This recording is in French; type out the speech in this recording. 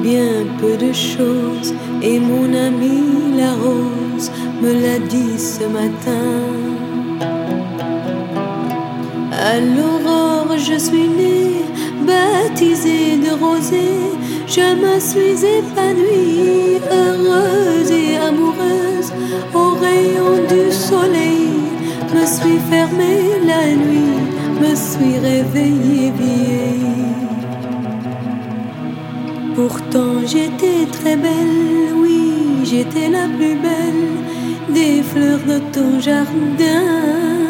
bien peu de choses, et mon amie la rose me l'a dit ce matin. À l'aurore je suis née, baptisée de rosée, je me suis épanouie, heureuse et amoureuse, au rayon du soleil, me suis fermée la nuit, me suis réveillée vieille. Pourtant j'étais très belle, oui, j'étais la plus belle des fleurs de ton jardin.